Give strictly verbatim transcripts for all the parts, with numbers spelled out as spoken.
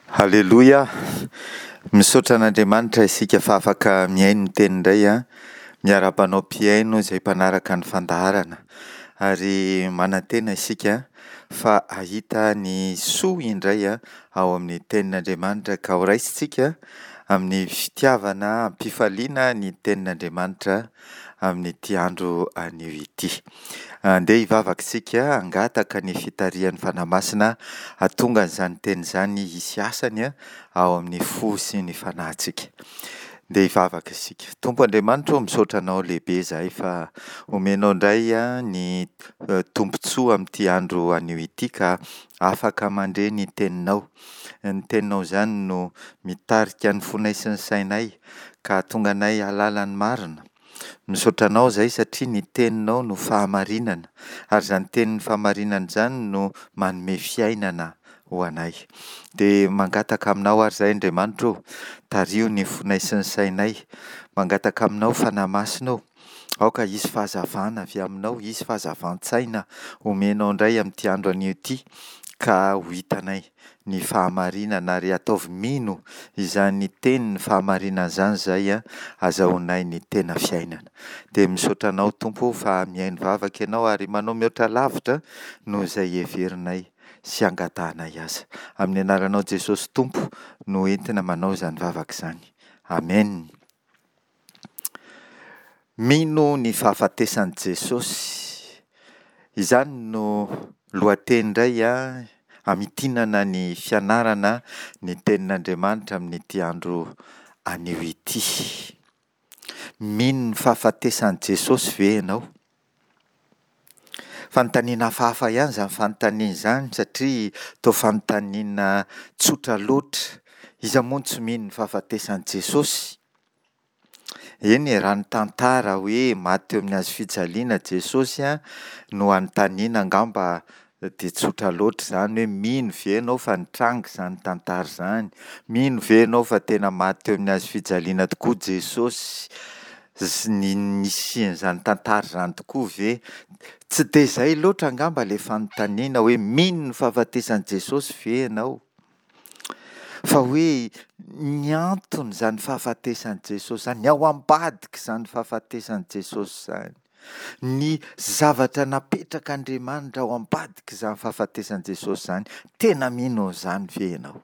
Halleloia! Misaotra an'Andriamanitra isika fa afaka miaino ny teny indray a, miara-banao mpiaino izay mpanaraka ny fandaharana ary manan-tena isika fa ahita ny soa indray a ao amin'ny tenin'Andriamanitra ka ho raisintsika amin'ny fitiavana, ampifaliana ny tenin'Andriamanitra amin'ity andro anio ity. Andeha hivavaka isika hangataka ny fitarihan'ny fanahy-masina hahatonga an'izany teny izany hisy asany a ao amin'ny fo sy ny fanahintsika. Andeha hivavaka isika. Tompo Andriamanitra, misaotra anao lehibe izahay fa omenao indray a ny uh, tombontsoa amin'ity andro anio ity ka afaka mandre ny teninao. Ny teninao izany no mitarika ny fonay sy ny sainay ka tonga anay hahalala ny marina. Misaotra anao izay satria ny teninao no fahamarinana ary izany tenin'ny fahamarinana izany no manome fiainana ho anay. Dia mangataka aminao ary izay Andriamanitra ô, tario ny fonay sy ny sainay, mangataka aminao fanahy masina ô, aoka hisy fahazavana avy aminao, hisy fahazavan-tsaina omenao indray amin'ity andro anio ity ka ho hitanay ny fahamarinana ary ataovy mino izany tenin'ny fahamarinana izany izay a azahoanay ny tena fiainana. Dia misaotra anao Tompo fa mihaino vavaka ianao ary manao mihoatra lavitra noho izay heverinay sy angatahanay aza. Amin'ny anaranao Jesosy Tompo no entina manao izany vavaka izany. Amen. Mino ny fahafatesan'i Jesosy. Izany no lohateny indray a hamitinana ny fianarana ny tenin'Andriamanitra amin'ity andro anio ity. Mino ny fahafatesan'i Jesosy ve ianao? Fanontaniana hafahafa ihany izany fanontaniana izany satria toa fanontaniana tsotra loatra. Iza moa tsy mino ny fahafatesan'i Jesosy? Eny raha ny tantara hoe maty eo amin'ny hazofijaliana Jesosy a no anontaniana angamba dia tsotra loatra izany hoe mino ve ianao fa nitranga izany tantara izany? Mino ve ianao fa tena maty eo amin'ny hazofijaliana tokoa Jesosy sy ny nisian'izany tantara izany tokoa ve? Tsy dia izay loatra angamba ilay fanontaniana hoe mino ny fahafatesan'i Jesosy ve ianao? Fa hoe ny antony izany fahafatesan'i Jesosy izany, ny ao ambadika izany fahafatesan'i Jesosy izany, ny zavatra napetrak'Andriamanitra ao ambadika izany fahafatesan'i Jesosy izany, tena mino izany ve ianao?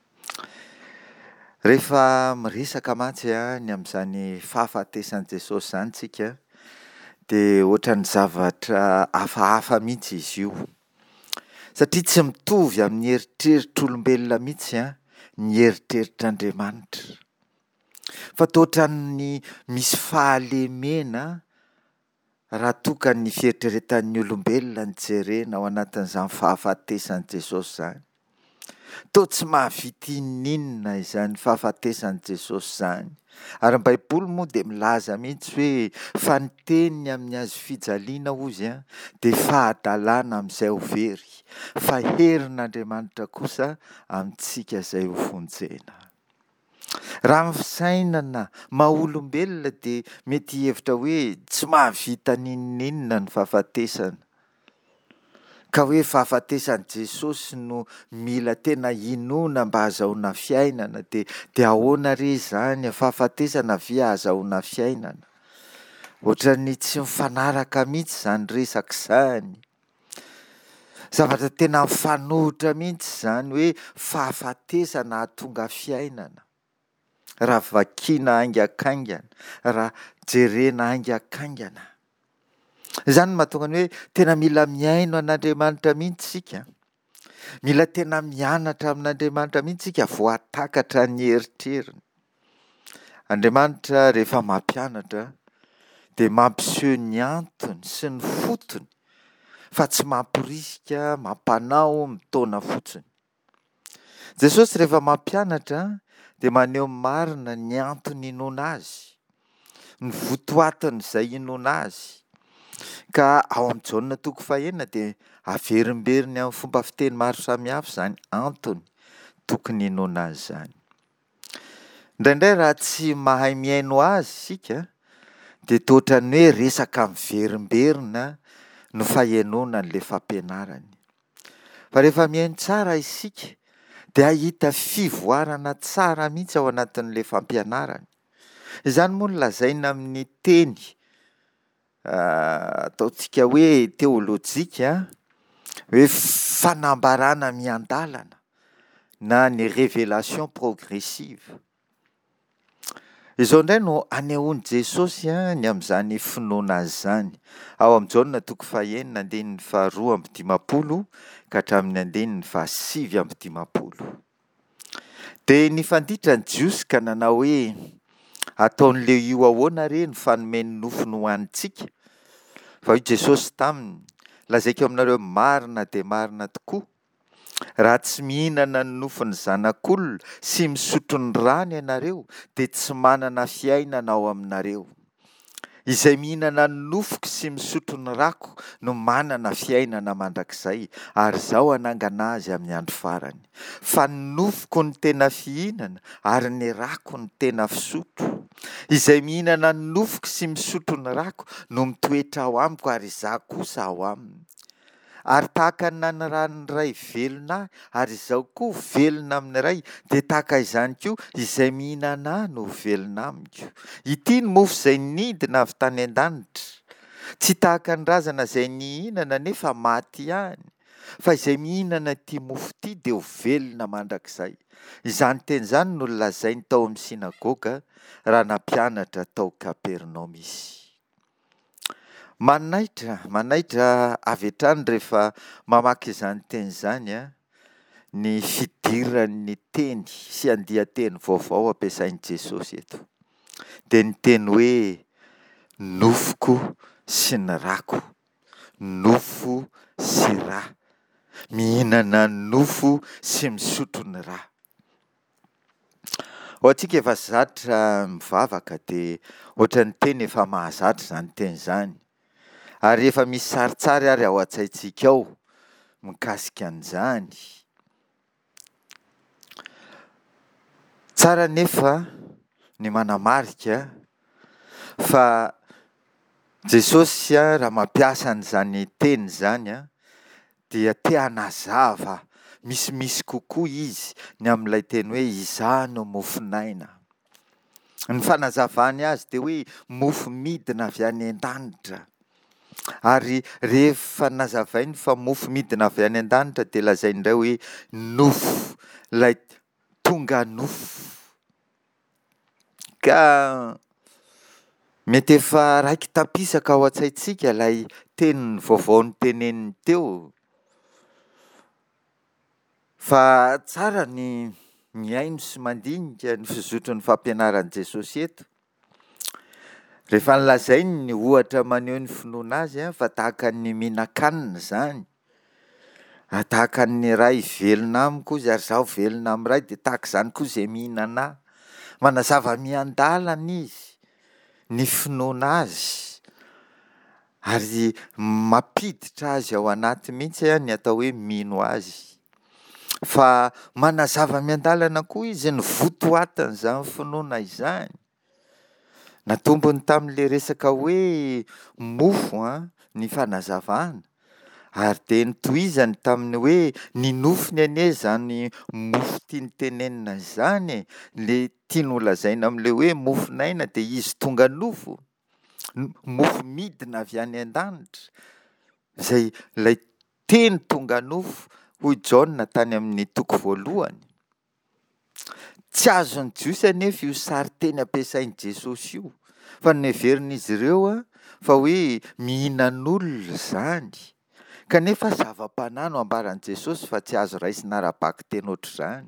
Rehefa miresaka mantsy a ny amin'izany fahafatesan'i Jesosy izany tsika dia ohatran'ny zavatra hafahafa mihitsy izy io. Satria tsy mitovy amin'ny eritreritr'olombelona mihitsy a ny eritreritr'Andriamanitra. Fa toa ohatran'ny misy fahalemena raha toa ka ny fieritreretan'ny olombelona ny jerena ao anatin'izany fahafatesan'i Jesosy izany. Toa tsy mahavita inona izany fahafatesan'i Jesosy izany. Ary ny Baiboly moa dia milaza mihitsy hoe fa ny teniny amin'ny hazofijaliana ozy a dia fahadalàna amin'izay ho very, fa herin'Andriamanitra kosa amintsika izay ho vonjena. Raha ny fisainana maha-olombelona dia mety hihevitra hoe tsy mahavita n'inona ny fahafatesana. Ka hoe fahafatesan'i Jesosy no mila tena hinoana mba hahazoana fiainana dia dia ahoana re izany fahafatesana ve ahazoana fiainana? Ohatran'ny tsy mifanaraka mihitsy izany resaka izany. Zavatra tena mifanohitra mihitsy izany hoe fahafatesana hahatonga fiainana. Raha vakiana haingakaingana, raha jerena haingakaingana. Izany no mahatonga ny hoe tena mila miaino an'Andriamanitra mihitsy isika. Mila tena mianatra amin'Andriamanitra mihitsy isika vao hahatakatra ny eritreriny. Andriamanitra rehefa mampianatra dia mampiseho ny antony sy ny fotony fa tsy mampirisika mampanao mitaona fotsiny. Jesosy rehefa mampianatra dia maneho marina ny antony inoana azy, ny votoatiny izay inoana azy. Ka ao amin'ny Jaonina toko fahaenina dia averimberiny amin'ny fomba fiteny maro samihafa izany antony tokony inoana azy izany. Indraindray raha tsy mahay miaino azy isika dia toa ohatran'ny hoe resaka miverimberina no fahenoana an'ilay fampianarany. Fa rehefa mihaino tsara isika dia ahita fivoarana tsara mihitsy ao anatin'ilay fampianarany. Izany moa no lazaina amin'ny teny ataontsika hoe teolojika hoe fanambarana miandalana na ny révélation progressive. Izao indray no anehoany Jesosy a ny amin'izany finoana azy zany ao amin'ny Jaona toko fahaenina andininy faharoa amby dimapolo ka hatramin'ny andininy fahasivy amby dimapolo. Dia nifanditra ny Jiosy ka nanao hoe ataon'le io ahoana re ny fanomeny nofony ho antsika. Fa io Jesosy taminy lazaiko aminareo marina dia marina tokoa, raha tsy mihinana ny nofony zanak'olona sy misotro ny rany ianareo dia tsy manana fiainana ao aminareo. Izay mihinana ny nofoko sy misotro ny rako no manana fiainana mandrakizay, ary izao anangana azy amin'ny andro farany. Fa ny nofoko ny tena fihinana ary ny rako ny tena fisotro. Izay mihinana ny nofoko sy misotro ny rako no mitoetra ao amiko ary izaho kosa ao aminy. Ary tahaka ny nanirany ray velona ary izaho koa velona amin'ny ray, dia tahaka izany koa izay mihinana ahy no velona amiko. Ity ny mofo izay nidina avy tany an-danitra, tsy tahaka ny razana izay nihinana nefa maty ihany, fa izay mihinana ity mofo ity dia ho velona mandrakizay. Izany teny izany no lazainy tao amin'ny sinagoga raha nampianatra tao Kapernaoma izy. Manaitra, manaitra avy hatrany rehefa mamaky izany teny izany a, ny fidiran'ny teny sy andian-teny vaovao ampiasain'i Jesosy eto. Dia ny teny hoe nofoko sy ny rako, nofo sy rà, mihinana nofo sy misotro ny rà. Ho antsika efa zatra mivavaka dia ohatran'ny teny efa mahazatra izany teny izany. Ary efa misy saritsary ary ao an-tsaintsika ao mikasika an'izany. Tsara nefa ny manamarika fa Jesosy a raha mampiasa an'izany teny izany a dia te hanazava misimisy kokoa izy ny amin'ilay teny hoe izaho no mofonaina. Ny fanazavany azy dia hoe mofo midina avy any an-danitra. Ary rehefa nazavainy fa mofo midina avy any an-danitra dia lazainy indray hoe nofo, ilay tonga nofo. Ka mety efa raiky tampisaka ao an-tsaintsika ilay teny vaovao noteneniny teo. Fa tsara ny miaino sy mandinika ny fizotry ny fampianaran'i Jesosy eto. Rehefa nilazainy ny ohatra maneho ny finoana azy a, fa tahaka ny mihinan-kanina izany. Tahaka ny ray velona amiko izy ary izaho velona amin'ny ray, dia tahaka izany koa izay mihinana ahy. Manazava miandalana izy, ny finoana azy, ary mampiditra azy ao anaty mihitsy a ny atao hoe mino azy. Fa manazava miandalana koa izy ny votoatin'izany finoana izany. Natombony tamin'ilay resaka hoe mofo a ny fanazavana, ary dia nitohizany tamin'ny hoe ny nofony anie izany mofo tiany tenenina izany e. Le tiany lazaina amin'ilay hoe mofonaina dia izy tonga nofo, mofo midina avy any an-danitra, izay ilay teny tonga nofo hoy Jaona tany amin'ny toko voalohany. Tsy azon'ny Jiosy anefa io sary teny ampiasain'i Jesosy io, fa neverin'izy ireo a fa hoe mihinan'olona izany. Kanefa zava-panahy no ambaran'i Jesosy fa tsy azo raisina ara-baky teny ohatr'izany.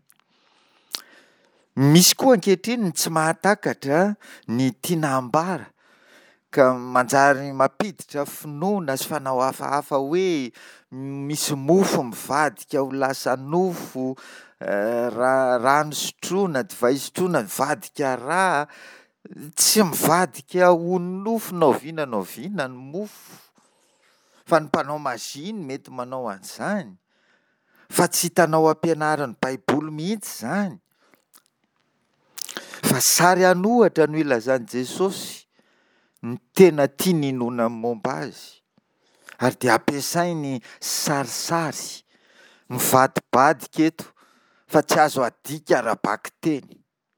Misy koa ankehitriny tsy mahatakatra ny tiana ambara ka manjary mampiditra finoana sy fanao hafahafa hoe misy mofo mivadika ho lasa nofo, raha rano sotroina, divay sotroina mivadika rà, tsy mivadika ho nofo na oviana na oviana ny mofo. Fa ny mpanao mazy iny mety manao an'izany, fa tsy hitanao ampianaran'ny Baiboly mihitsy izany. Fa sary anohatra no ilazan'i Jesosy ny tena tiany hinoana momba azy, ary dia ampiasainy sarisary mivadibadika eto fa tsy azo adika ara-baky teny.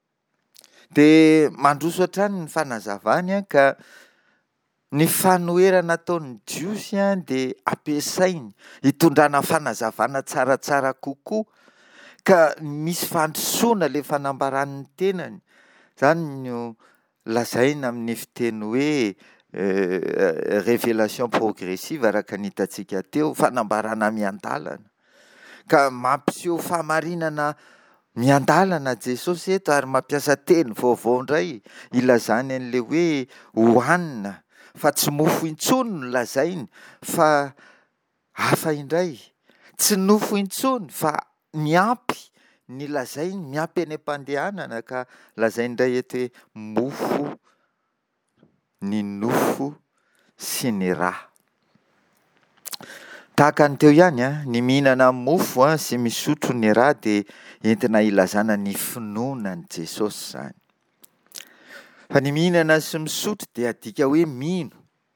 De mandroso hatrany ny fanazavany a ka ny fanoherana ataon'ny jiosy a de ampiasainy hitondrana fanazavana tsaratsara kokoa, ka misy fandrosoana le fanambaran'ny tenany. Zany no lazaina amin'ny fiteny hoe révélation progressive araka ny hitantsika teo, fanambarana miandalana. Ka mampiseho fahamarinana miandalana Jesosy eto ary mampiasa teny vaovao indray ilazany an'le hoe hohanina, fa tsy mofo intsony no lazainy fa hafa indray, tsy nofo intsony fa miampy ny lazainy, miampy any am-pandehanana, ka lazainy indray eto hoe mofo, ny nofo sy ny rà. Tahaka ny teo ihany a, ny mihinana mofo a sy misotro ny rà de entina ilazana ny finoanan'i Jesosy zany. Fa ny mihinana sy misotro de adika hoe mino,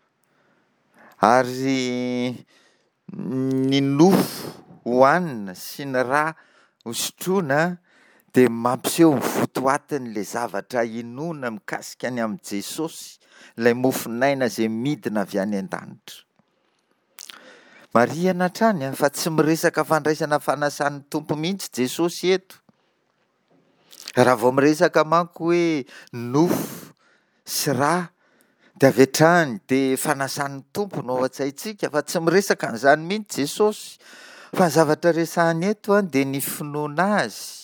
ary ny nofo hohanina sy ny rà hosotroina de mampiseho ny votoatin'le zavatra inoana mikasika any amin'i Jesosy, ilay mofonaina izay midina avy any an-danitra. Marihana hatrany a, fa tsy miresaka fandraisana fanasan'ny tompo mihitsy Jesosy eto. Raha vao miresaka manko hoe nofo sy rà de avy hatrany de fanasan'ny tompo no ao an-tsaintsika, fa tsy miresaka an'izany mihitsy Jesosy, fa ny zavatra resahany eto a de ny finoana azy.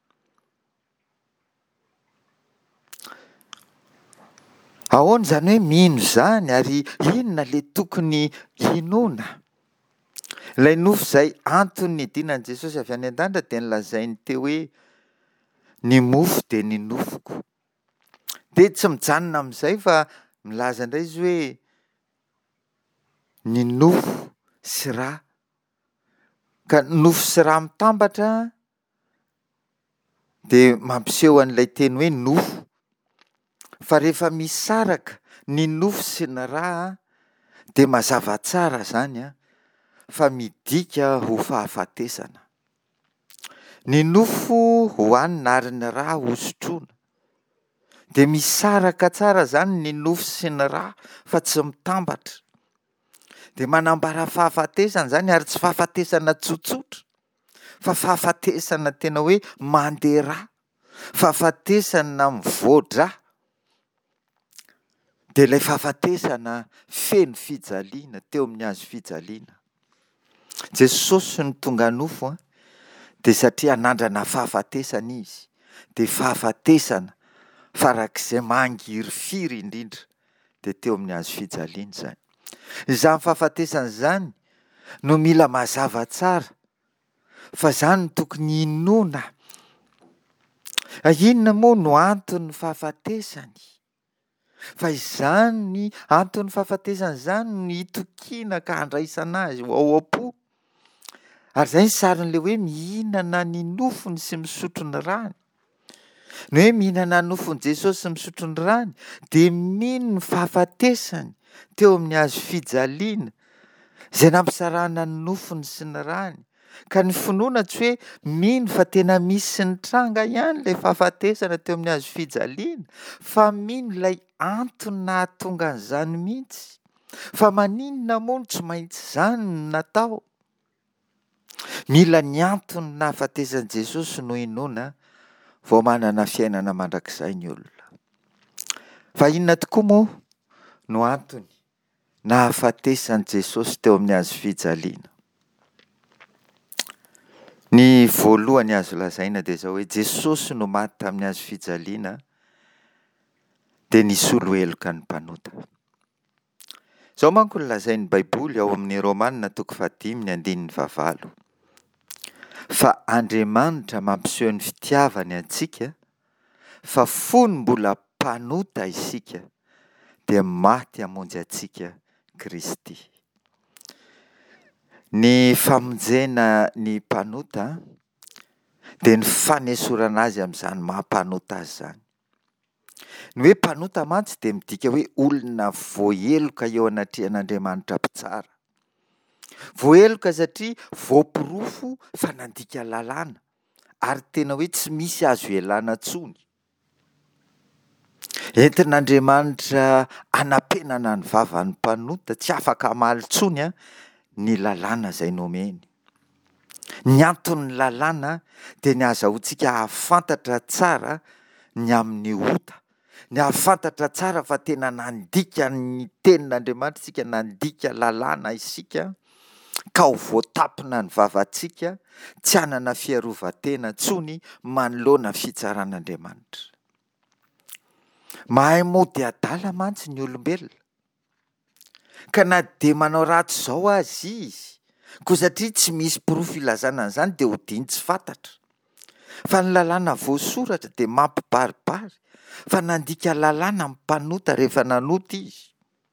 Ahoana zany hoe mino zany, ary inona le tokony hinoana? Ilay nofo izay antony nidinan'i Jesosy avy any an-danitra de nilazainy teo hoe ny mofo de ny nofoko. De tsy mijanona amin'izay fa milaza indray izy hoe ny nofo sy rà, ka nofo sy rà mitambatra de mampiseho an'ilay teny hoe nofo. Fa rehefa misaraka ny nofo sy ny rà de mazava tsara zany a, fa midika ho fahafatesana. Ny nofo hohanina ary ny rà hosotroina, de misaraka tsara zany ny nofo sy ny rà fa tsy mitambatra. De manambara fahafatesana zany, ary tsy fahafatesana tsotsotra fa fahafatesana tena hoe mandeha rà, fahafatesana mivoatra. De ilay fahafatesana feno fijaliana, teo amin'ny hazo fijaliana. Jesosy ny tonga nofo a, de satria hanandrana fahafatesana izy, de fahafatesana farak'izay mangirifiry indrindra, de teo amin'ny hazo fijaliana zany. Izany fahafatesana izany no mila mazava tsara, fa zany no tokony hinoana. Inona moa no antony fahafatesany? Fa izany ny antony fahafatesana izany no hitokiana ka handraisana azy ao am-po. Ary izay ny sarin'le hoe mihinana ny nofony sy misotro ny rany. Ny hoe mihinana nofony Jesosy sy misotro ny rany de mino ny fahafatesany teo amin'ny hazo fijaliana izay nampisarahana ny nofony sy ny rany. Ka ny finoana tsy hoe mino fa tena misy ny tranga ihany ilay fahafatesana teo amin'ny hazo fijaliana, fa mino ilay antony nahatonga an'izany mihitsy. Fa maninona moa no tsy maintsy izany no natao? Mila ny antony nahafatesan'i Jesosy no hinoana vao manana fiainana mandrakizay ny olona. Fa inona tokoa moa no antony nahafatesan'i Jesosy teo amin'ny hazo fijaliana? Ny voalohany azo lazaina dia izao hoe Jesosy no maty tamin'ny hazo fijaliana dia nisolo heloka ny mpanota. Izao manko no lazain'ny Baiboly ao amin'ny Romanina toko fahadimy ny andininy fahavalo. Fa Andriamanitra mampiseho ny fitiavany antsika, fa fony mbola mpanota isika dia maty hamonjy antsika Kristy. Ny famonjena ny mpanota dia ny fanesorana azy amin'izany maha-mpanota azy izany. Ny hoe mpanota mantsy dia midika hoe olona voaheloka eo anatrehan'Andriamanitra mpitsara. Voaheloka satria voapirofo fa nandika lalàna, ary tena hoe tsy misy azo ialana tsony. Entin'Andriamanitra anampenana ny vavan'ny mpanota tsy afaka hamaly tsony a ny lalàna izay nomeny. Ny anton'ny lalàna dia ny azahoantsika hahafantatra tsara ny amin'ny ota, ny hahafantatra tsara fa tena nandika ny tenin'Andriamanitra isika, nandika lalàna isika ka ho voatapina ny vavantsika, tsy hanana fiarovan-tena tsony manoloana fitsaran'Andriamanitra. Mahay mody adala mantsy ny olombelona, ka na dia manao ratsy izao azy izy, koa satria tsy misy porofo ilazana an'izany dia ho diny tsy fantatra. Fa ny lalàna voasoratra dia mampibaribary, fa nandika lalàna amin'ny mpanota rehefa nanota izy.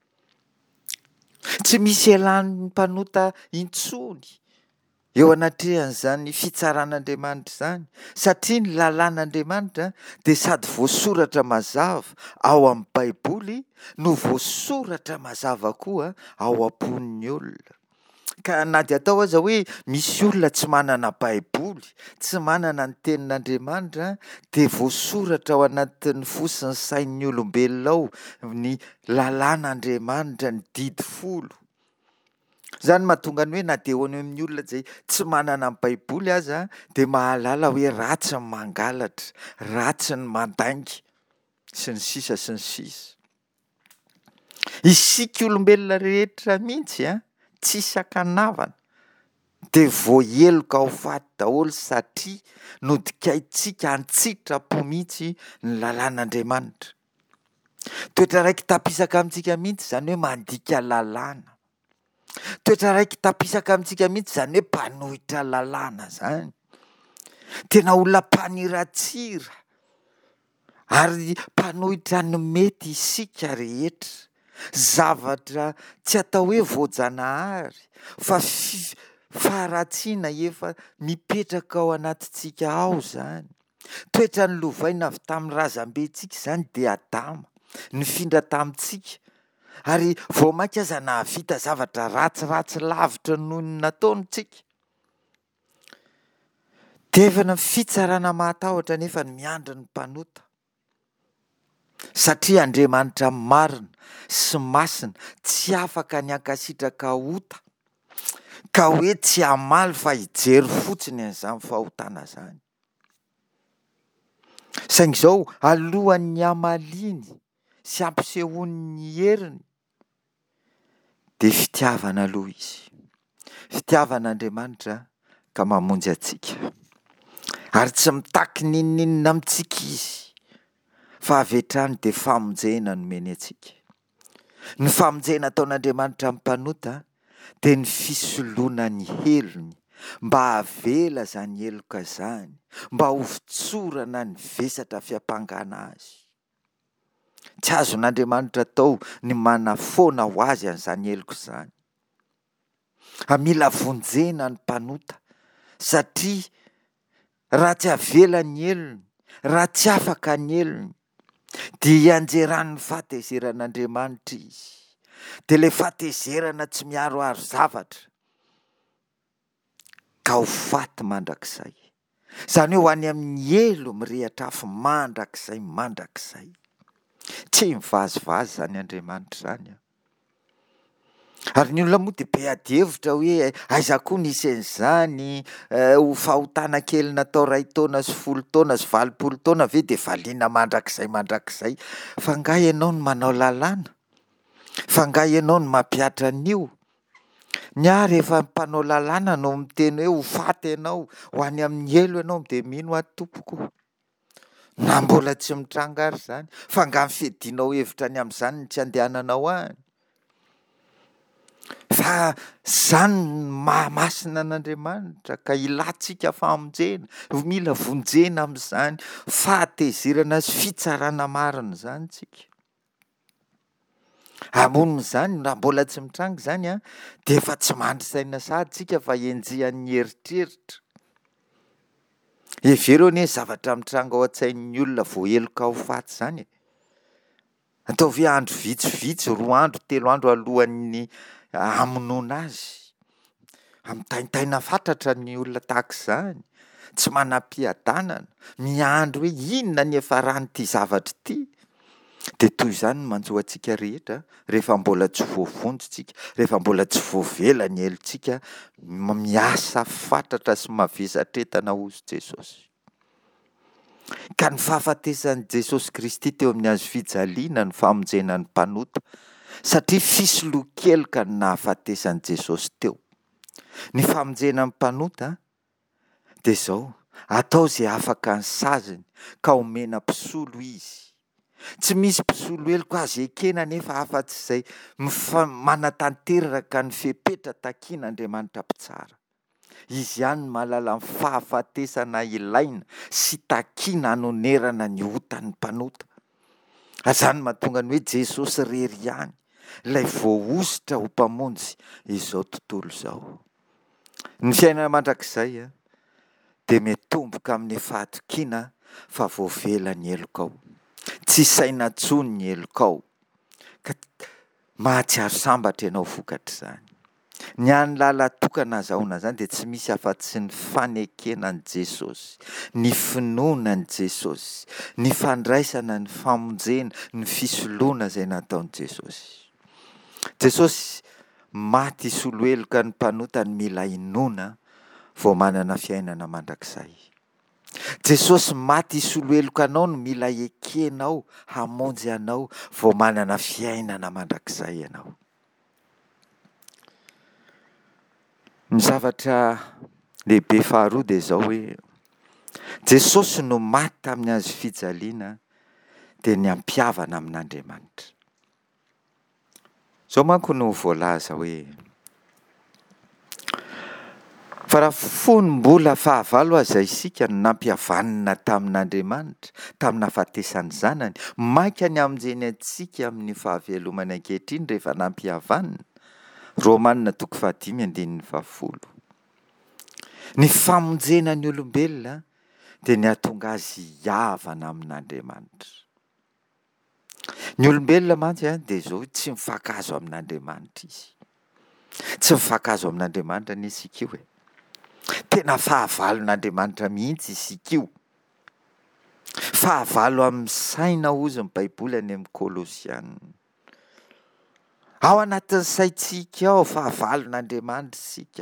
Tsy misy ialan'ny mpanota intsony eo anatrehan'izany fitsaran'Andriamanitra izany, satria ny lalàn'Andriamanitra dia sady voasoratra mazava ao amin'ny Baiboly no voasoratra mazava koa ao am-pon'ny olona. Ka na dia atao aza hoe misy olona tsy manana Baiboly, tsy manana ny tenin'Andriamanitra, dia voasoratra ao anatin'ny fosiny sain'ny olombelona ao ny lalàn'Andriamanitra ny didy folo. Izany mahatonga ny hoe na dia hoany amin'ny olona izay tsy manana ny Baiboly aza dia mahalala hoe ratsy ny mangalatra, ratsy ny mandainga sy ny sisa sy ny sisa. Isika olombelona rehetra mihitsy a tsisy ankanavana dia voaheloka ao faty daholo satria nodikaintsika an-tsitrapo mihitsy ny lalàn'Andriamanitra. Toetra raiky tapisaka amintsika mihitsy izany hoe mandika lalàna. Toetra raiky tapisaka amintsika mihitsy izany hoe mpanohitra lalàna izany. Tena olona mpaniratsira ary mpanohitra ny mety isika rehetra. Zavatra tsy atao hoe voajanahary fa faharatsiana efa mipetraka ao anatintsika ao izany. Toetra ny lovaina avy tamin'ny razambentsika izany dia Adama, nifindra tamintsika, ary vao mainka aza nahavita zavatra ratsiratsy lavitra noho ny nataontsika. Dia efa ny fitsarana mahatahotra nefa ny miandry ny mpanota. Satria Andriamanitra marina sy masina tsy afaka ny ankasitraka ota, ka hoe tsy hamaly fa hijery fotsiny an'izany fahotana izany. Saingy izao alohan'ny hamaliany sy ampisehoany heriny dia fitiavana aloha izy. Fitiavan'Andriamanitra ka mamonjy antsika. Ary tsy mitaky n'inon'inona amintsika izy, fa avy hatrany dia famonjena nomeny antsika. Ny famonjena ataon'Andriamanitra amin'ny mpanota dia ny fisoloana ny helony mba havela izany heloka izany, mba ho fitsorana ny vesatra fiampangana azy. Tsy azon'Andriamanitra tao ny manafoana ho azy an'izany heloka izany. Mila vonjena ny mpanota satria raha tsy havela ny helony, raha tsy afaka ny helony, dia hianjeran'ny fahatezeran'Andriamanitra izy. Dia ilay fahatezerana tsy miharoharo zavatra ka ho faty mandrakizay. Izany hoe ho any amin'ny elo mirehatra afo mandrakizay mandrakizay. Tsy mivazivazy izany Andriamanitra izany. Ary ny olona moa dia be ady hevitra hoe aiza koa nisy an'izany ho fahotana kely natao iray taona sy folo taona sy valopolo taona ve dia valiana mandrakizay mandrakizay. Fa nga ianao no manao lalàna, fa nga ianao no mampiatra an'io. Ny ahy rehefa mpanao lalàna no miteny hoe ho faty ianao, ho any amin'ny elo ianao dia mino ahy tompoko. Na mbola tsy mitranga ary izany, fa nga mifedinao hevitra any amin'izany ny tsy andehananao any. Fa izany mahamasina an'Andriamanitra ka ilantsika famonjena, mila vonjena amin'izany fahatezerana sy fitsarana marina izany tsika. Hamonina izany raha mbola tsy mitranga izany a dia efa tsy mandry saina sahady tsika fa enjihan'ny eritreritra. Hevereo anie zavatra mitranga ao an-tsain'ny olona voaheloka ho faty izany. Ataovy hoe andro vitsivitsy, roa andro, telo andro alohan'ny hamonoana azy. Amitaintaina fatratra ny olona tahaka izany. tsy manam-piadanana, miandro hoe inona ny efa ranyity zavatra ity. De toy izany no manjo antsika rehetra rehefa mbola tsy voavonjy tsika, rehefa mbola tsy voavela ny helontsika, miasa fatratra sy mavesatretana hozy Jesosy. Ka ny fahafatesan'i Jesosy Kristy teo amin'ny hazo fijaliana ny famonjena ny mpanota, satria fisoloha kely ka ny nahafatesan'i Jesosy teo. Ny famonjena ny mpanota dia izao, atao izay afaka ny saziny ka omena mpisolo izy. Tsy misy mpisolo heloka azy ekena nefa afa-tsy izay mifa- manatanteraka ny fepetra takian'Andriamanitra mpitsara. Izy ihany no mahalala ny fahafatesana ilaina sy takiana hanonerana ny otan'ny mpanota. Azany mahatonga ny hoe Jesosy rery ihany ilay voaositra ho mpamonjy izao tontolo izao. Ny fiainana mandrakizay a dia mitomboka amin'ny fahatokiana fa voavela ny helokao. Tsy saina intsony ny helokao ka mahatsiaro sambatra ianao vokatra izany. Ny any lala tokana azahoana izany dia tsy misy afa-tsy ny fanekenan'i Jesosy, ny finoanan'i Jesosy, ny fandraisana, ny famonjena, ny fisoloana izay nataon'i Jesosy. Jesosy maty hisolo heloka ny mpanota ny mila inoana vao manana fiainana mandrakizay. Jesosy maty hisolo heloka anao no mila ekenao, hamonjy anao vao manana fiainana mandrakizay ianao. Ny zavatra lehibe faharoa dia izao hoe Jesosy no maty tamin'ny hazo fijaliana dia ny ampihavana amin'Andriamanitra. Izao manko no voalaza hoe fa raha fonom-bola fahavalo aza isika no nampihavanana tamin'Andriamanitra, tamin'ny hafatesany zanany, maika ny hamonjeny antsika amin'ny fahavelomany ankehitriny rehefa nampihavanana. Romanina toko fahadimy andininy fahafolo. Ny famonjena ny olombelona dia ny hahatonga azy hiavana amin'Andriamanitra. Ny olombelona mantsy a dia izao tsy mifankazo amin'Andriamanitra izy. Tsy mifankazo amin'Andriamanitra ny isika io e. Tena fahavalon'Andriamanitra mihitsy isika io. Fahavalo amin'ny saina hozy ny Baiboly any amin'ny Kolosiana. Ao anatin'ny saintsika ao fahavalon'Andriamanitra isika.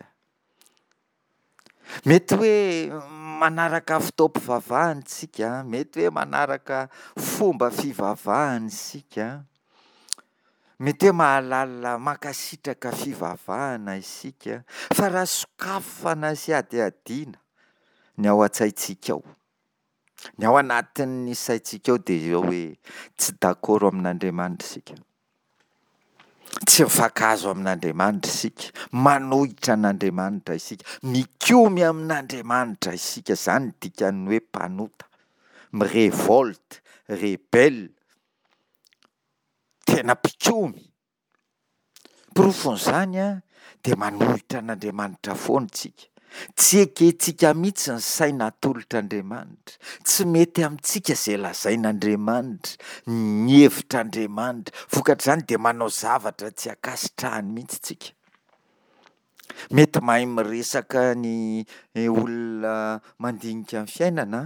Mety hoe manaraka fitaom-pivavahana isika, mety hoe manaraka fomba fivavahana isika, mety hoe mahalala mankasitraka fivavahana isika, fa raha sokafana sy adiadiana ny ao an-tsaintsika ao, ny ao anatin'ny saintsika ao dia izao hoe tsy dakoro amin'Andriamanitra isika. Tsy mifankazo amin'Andriamanitra isika, manohitra an'Andriamanitra isika, mikomy amin'Andriamanitra isika. Izany dikan'ny hoe mpanota, mirevolte, rebelle, tena mpikomy. Porofon'izany a dia manohitra an'Andriamanitra foana isika. Tsy ekentsika mihitsy ny saina atolotr'Andriamanitra. Tsy mety amintsika izay lazain'Andriamanitra, ny hevitr'Andriamanitra. Vokatr'izany dia manao zavatra tsy akasitrahany mihitsy tsika. Mety mahay miresaka ny olona mandinika ny fiainana.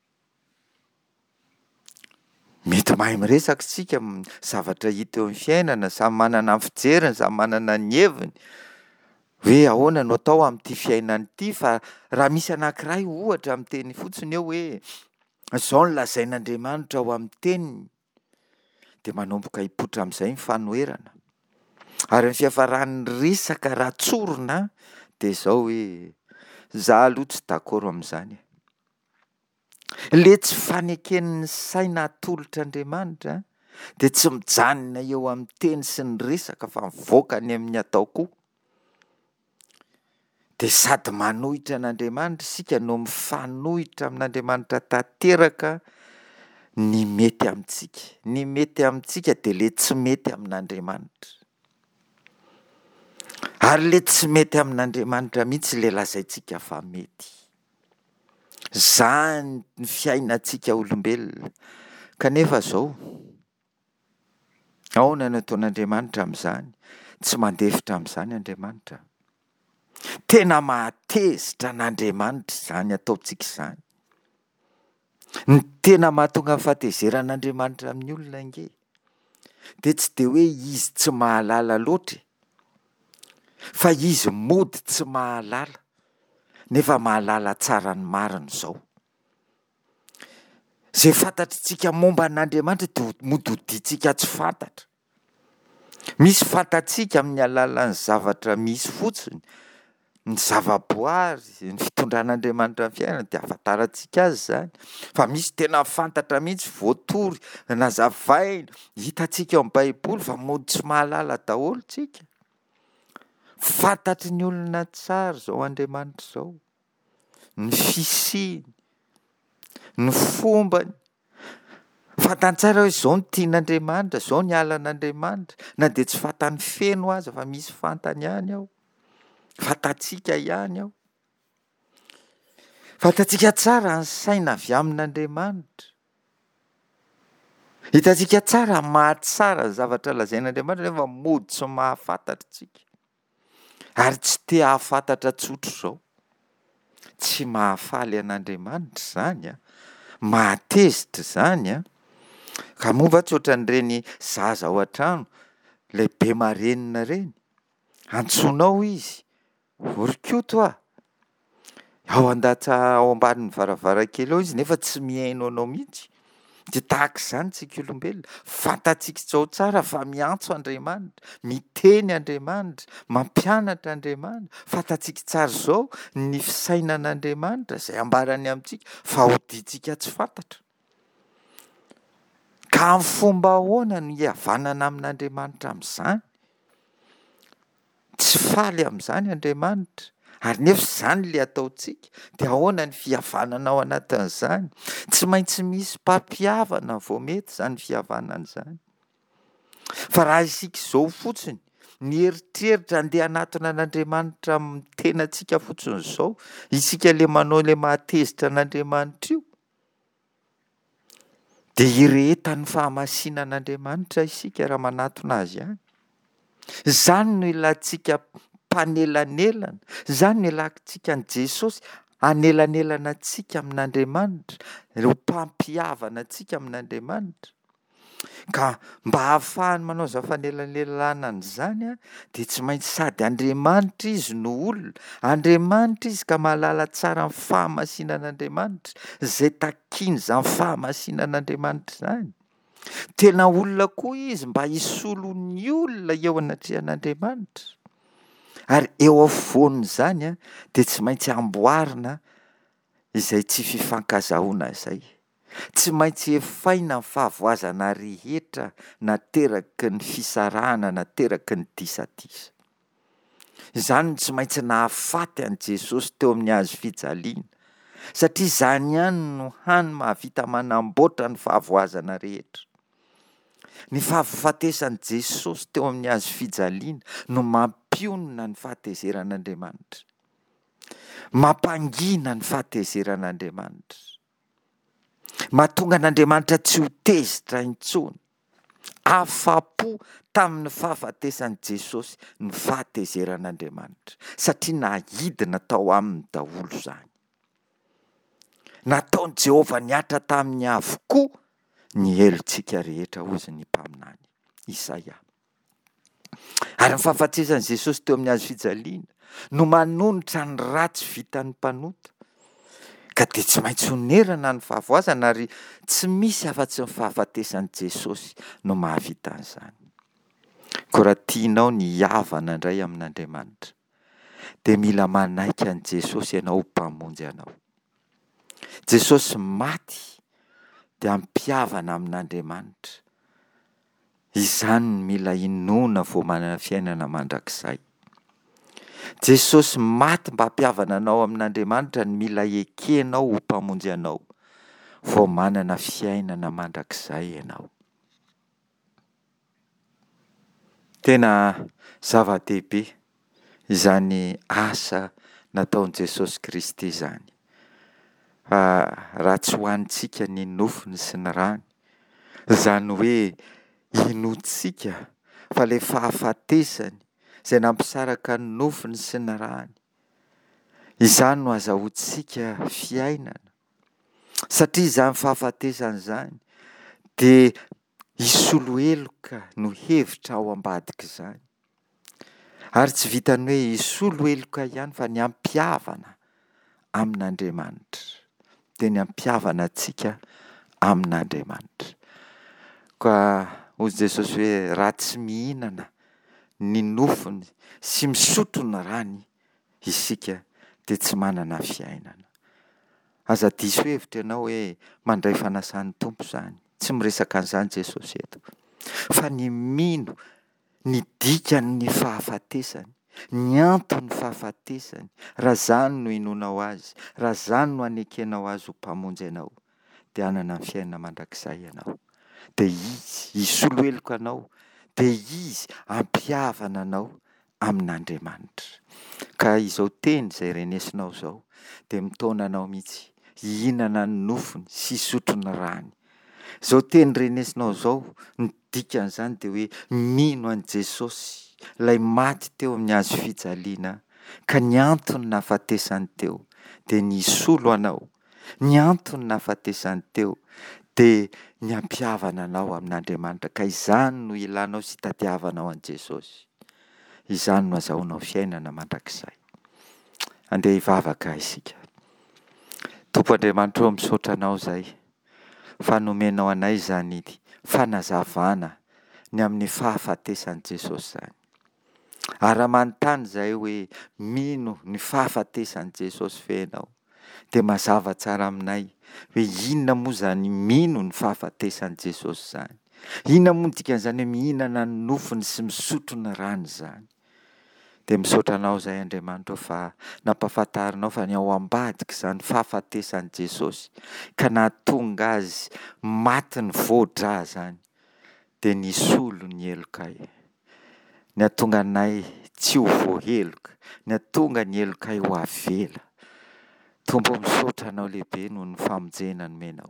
Mety mahay miresaka tsika zavatra hita eo amin'ny fiainana, samy manana ny fijeriny, samy manana ny heviny. Hoe ahoana no atao amin'ity fiainana ity, fa raha misy anankiray ohatra amin'ny teny fotsiny eo hoe izao no lazain'Andriamanitra ao amin'ny teniny, dia manomboka hipoitra amin'izay ny fanoherana. Ary ny fiafaran'ny resaka ratsorina dia izao hoe izaho aloha tsy dakoro amin'izany. Le tsy faneken'ny saina atolotr'Andriamanitra dia tsy mijanona eo amin'ny teny sy ny resaka fa mivoaka ny amin'ny atao koa. Dia sady manohitra an'Andriamanitra isika no mifanohitra amin'Andriamanitra tanteraka ny mety amintsika. Ny mety amintsika dia le tsy mety amin'Andriamanitra. Ary le tsy mety amin'Andriamanitra mihitsy le lazaintsika fa mety. Izany ny fiainantsika olombelona. Kanefa izao, ahoana no ataon'Andriamanitra amin'izany? Tsy mandefitra amin'izany Andriamanitra. Tena mahatezitra n'Andriamanitra izany ataontsika izany. Ny tena mahatonga ny fahatezeran'Andriamanitra amin'ny olona nge dia tsy dia hoe izy tsy mahalala loatra, fa izy mody tsy mahalala nefa mahalala tsara ny marina izao. Izay fantatritsika momba n'Andriamanitra dia mody hoditsika tsy fantatra. Misy fantatsika amin'ny alalan'ny zavatra misy fotsiny, ny zavaboary, ny fitondran'Andriamanitra amin'ny fiainana dia ahafantarantsika azy izany. Fa misy tena fantatra mihitsy voatory, nazavaina, hitantsika ao amin'ny Baiboly fa mody tsy mahalala daholo tsika. Fantatry ny olona tsara izao Andriamanitra izao, ny fisiny, ny fombany. Fantany tsara hoe izao ny tian'Andriamanitra, izao ny alan'Andriamanitra. Na dia tsy fantany feno aza fa misy fantany ihany ao. Fantatsika ihany ao. Fantatsika tsara ny saina avy amin'Andriamanitra. Hitantsika tsara mahatsara ny zavatra lazain'Andriamanitra nefa mody tsy mahafantatra tsika. Ary tsy te hahafantatra tsotra izao. Tsy mahafaly an'Andriamanitra izany a. Mahatezitra izany a. Ka momba tsy ohatran'ireny zaza ao an-trano, ilay be marenina ireny. Antsoinao izy, orikoto ah. Ao an-data ao ambanin'ny varavarankely ao izy nefa tsy mihaino anao mihitsy. Dia tahaka izany tsika olombelona. Fantatsika izao tsara fa miantso Andriamanitra, miteny Andriamanitra, mampianatra Andriamanitra. Fantatsika tsara izao ny fisainan'Andriamanitra izay ambarany amintsika fa hoditsika tsy fantatra. Ka amin'ny fomba ahoana no hihavanana amin'Andriamanitra amin'izany? Tsy faly amin'izany Andriamanitra. Ary nefa izany ilay ataontsika. Dia ahoana ny fihavanana ao anatin'izany? Tsy maintsy misy mpampihavana vao mety izany fihavanana izany. Fa raha isika izao fotsiny, ny eritreritra andeha hanatona an'Andriamanitra amin'ny tenantsika fotsiny izao, isika ilay manao ilay mahatezitra an'Andriamanitra io, dia hirehetan'ny fahamasinan'Andriamanitra isika raha manatona azy ihany. Izany no ilantsika mpanelanelana. Izany no ilantsika ny Jesosy hanelanelana antsika amin'Andriamanitra, ho mpampihavana antsika amin'Andriamanitra. Ka mba hahafahany manao izao fanelanelana izany a, dia tsy maintsy sady Andriamanitra izy no olona, Andriamanitra izy ka mahalala tsara ny fahamasinan'Andriamanitra, izay takiana izany fahamasinan'Andriamanitra izany. Tena olona koa izy mba hisolo ny olona eo anatrehan'Andriamanitra. Ary eo afovoan'izany a, dia tsy maintsy amboarina izay tsy fifankazahoana izay. Tsy maintsy efaina ny fahavoazana rehetra nateraky ny fisarahana, nateraky ny disadisa. Izany tsy maintsy nahafaty an'i Jesosy teo amin'ny hazo fijaliana. Satria izany ihany no hany mahavita manamboatra ny fahavoazana rehetra. Ny fahafatesany Jesosy teo amin'ny hazo fijaliana no mampionona ny fahatezeran'Andriamanitra. Mampangina ny fahatezeran'Andriamanitra. Mahatonga an'Andriamanitra tsy ho tezitra intsony. Afa-po tamin'ny fahafatesany Jesosy ny fahatezeran'Andriamanitra. Satria nahidina tao aminy daholo izany. Nataon'i Jehovah niatra tamin'ny avokoa ny helontsika rehetra, hozy ny mpaminany Isaia. Ary ny fahafatesany Jesosy teo amin'ny hazo fijaliana no manonitra ny ratsy vitan'ny mpanota. Ka dia tsy maintsy honerana ny fahavoazana, ary tsy misy afa-tsy ny fahafatesany Jesosy no mahavita an'izany. Ko raha tianao ny havana indray amin'Andriamanitra, dia mila manaiky an'i Jesosy ianao mpamonjy anao. Jesosy maty dia ampihavana amin'Andriamanitra. Izany no mila inona vao manana fiainana mandrakizay. Jesosy maty mba hampihavana anao amin'Andriamanitra, ny mila ekenao ho mpamonjy anao vao manana fiainana mandrakizay ianao. Tena zava-dehibe izany asa nataon'i Jesosy Kristy izany. Raha tsy ho antsika ny nofony sy ny rany, izany hoe inotsika fa ilay fahafatesany izay nampisaraka ny nofony sy ny rany, Izany no azahoantsika fiainana. Satria izany fahafatesana izany dia hisolo heloka no hevitra ao ambadika izany. Ary tsy vitany hoe hisolo heloka ihany fa ny ampihavana amin'Andriamanitra. Dia ny ampihavana antsika amin'Andriamanitra. Ka hoy Jesosy hoe raha tsy mihinana ny nofony sy misotro ny rany isika dia tsy manana fiainana. Aza diso hevitra ianao hoe mandray fanasan'ny tompo izany. Tsy miresaka an'izany Jesosy eto. Fa ny mino ny dikan'ny fahafatesany, ny anton'ny fahafatesany, raha izany no hinonao azy, raha izany no hanekenao azy ho mpamonjy anao, dia hanana ny fiainana mandrakizay ianao. Dia izy hisolo heloka anao, dia izy ampihavana anao amin'Andriamanitra. Ka izao teny izay renesinao izao dia mitaona anao mihitsy hihinana ny nofony sy hisotro ny rany. Izao teny renesinao izao, ny dikan'izany dia hoe mino an'i Jesosy ilay maty teo amin'ny hazo fijaliana, ka ny antony nahafatesany teo dia ny hisolo anao. Ny antony nahafatesany teo dia ny ampihavana anao amin'Andriamanitra. Ka izany no ilanao sy tadiavanao an'i Jesosy. Izany no azahoanao fiainana mandrakizay. Andeha hivavaka isika. Tompo Andriamanitra, misaotra anao izay fa nomenao anay izany fanazavana ny amin'ny fahafatesan'i Jesosy izany. Ary manontany izahay hoe mino ny fahafatesan'i Jesosy fenao, dia mazava tsara aminay hoe inona moa izany mino ny fahafatesan'i Jesosy izany. Inona moa ny dikan'izany hoe mihinana ny nofony sy misotro ny rany izany. Dia misaotra anao izay Andriamanitra fa nampahafantarinao fa ny ao ambadika izany fahafatesan'i Jesosy ka nahatonga azy maty ny voadra izany dia nisolo ny helokay. Ny hahatonga anay tsy ho voaheloka, ny hahatonga ny helokay ho avela. Tompo, misaotra anao lehibe noho ny famonjena nomenao.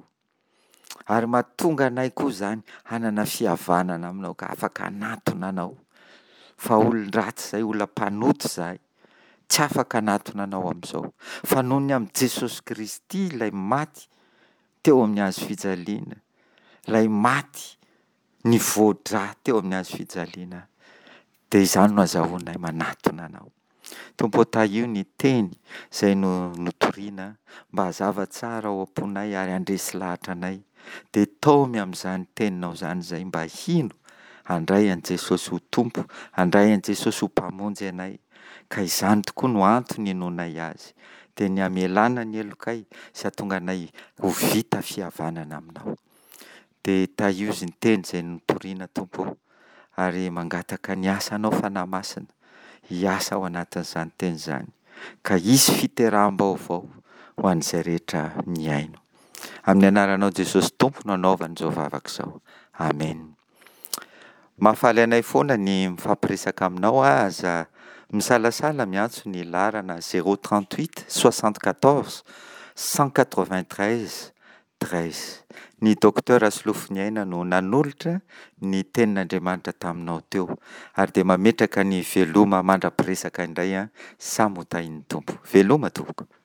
Ary mahatonga anay koa izany hanana fihavanana aminao ka afaka hanatona anao. Fa olon-dratsy izay, olona mpanoto izahay, tsy afaka hanatona anao amin'izao. Fa noho ny amin'i Jesosy Kristy ilay maty teo amin'ny hazo fijaliana, ilay maty ny voadra teo amin'ny hazo fijaliana, dia izany no azahoanay manatona anao. Tompo, tahio ny teny izay no notoriana mba hazava tsara ao am-ponay ary handresy lahatra anay. Dia taomy amin'izany teninao izany izay mba hino handray an'i Jesosy ho tompo, handray an'i Jesosy ho mpamonjy anay. Ka izany tokoa no antony hinonay azy, dia ny hamelana ny helokay sy hahatonga anay ho vita fihavanana aminao. Dia tahiozy ny teny izay notoriana Tompo, ary mangataka ny asanao fanahy masina hiasa ao anatin'izany teny izany, ka hisy fiteraham-baovao ho an'izay rehetra miaino. Amin'ny anaranao Jesosy Tompo no anaovana izao vavaka izao. Amen. Mahafaly anay foana ny mifampiresaka aminao aza misalasala miantso ny larana zéro trente-huit soixante-quatorze cent quatre-vingt-treize treize. Ny docteur Asolofiniaina no nanolotra ny tenin'Andriamanitra taminao teo, ary dia mametraka ny veloma mandra-piresaka indray a, sa motahin'ny Tompo. Veloma tompoko.